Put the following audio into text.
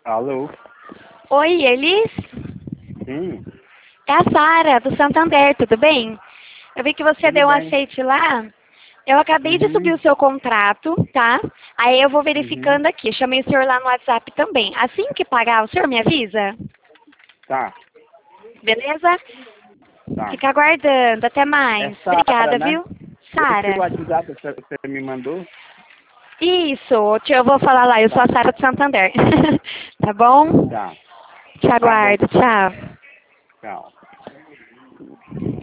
Alô? Oi, Elis? Sim, É a Sara, do Santander, tudo bem? Eu vi que você tudo deu um bem. aceite lá. Eu acabei de subir Uhum, o seu contrato, tá? Aí eu vou uhum. verificando aqui. Chamei o senhor lá no WhatsApp também. Assim que pagar, o senhor me avisa? Tá, Beleza? tá. Fica aguardando. Até É mais. Sara, Obrigada, né? viu? Esse Sara. WhatsApp você me mandou? Isso, eu vou falar lá. Eu sou Tá, a Sara do Santander. Tá bom? tá. Te Tá bom. aguardo. Tchau. Tchau.